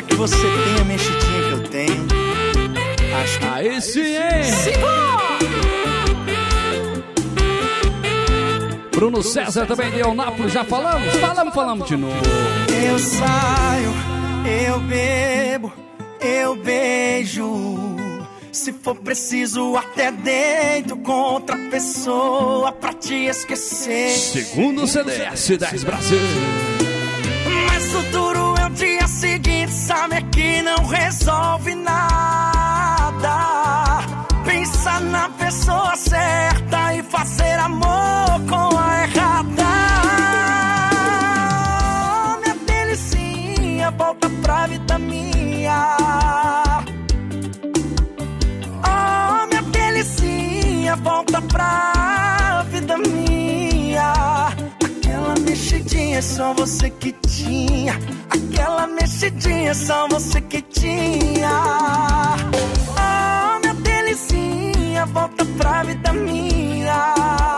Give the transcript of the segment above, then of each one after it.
Será que você tem a mexidinha que eu tenho? Acho que... Aí sim, hein? Bruno César também deu Nápoles, já falamos? Falamos de novo. Eu saio, eu bebo, eu beijo. Se for preciso, até deito com outra pessoa pra te esquecer. Segundo CD S10 Brasil. Mas o duro é o dia seguinte, sabe que não resolve nada. Pensar na pessoa certa e fazer amor com a errada. Oh, minha delicinha, volta pra vida minha. Oh, minha delicinha, volta pra vida minha. Aquela mexidinha só você que tinha. Aquela mexidinha só você que tinha. Oh, minha delicinha, volta pra vida minha.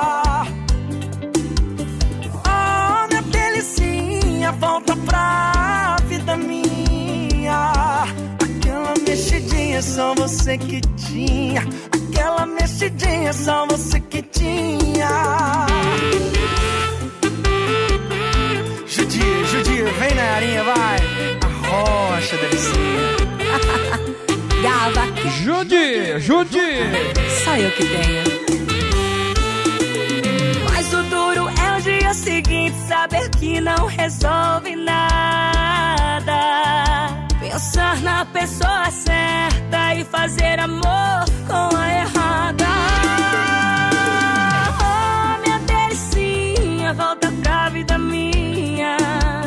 Oh, minha delicinha, volta pra vida minha. Aquela mexidinha só você que tinha. Aquela mexidinha só você que tinha. Judir, vem na arinha, vai. A rocha delicinha. Gava. Judir. Só eu que tenho. Mas o duro é o dia seguinte, saber que não resolve nada. Pensar na pessoa certa e fazer amor com a errada. Oh, minha delicinha, volta pra vida minha.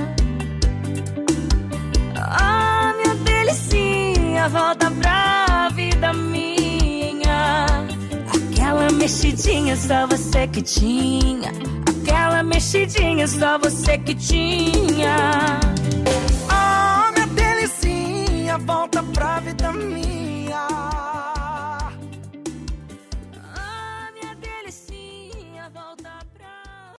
Oh, minha delicinha, volta pra vida minha. Aquela mexidinha só você que tinha. Aquela mexidinha só você que tinha. Oh, minha delicinha, volta pra vida minha.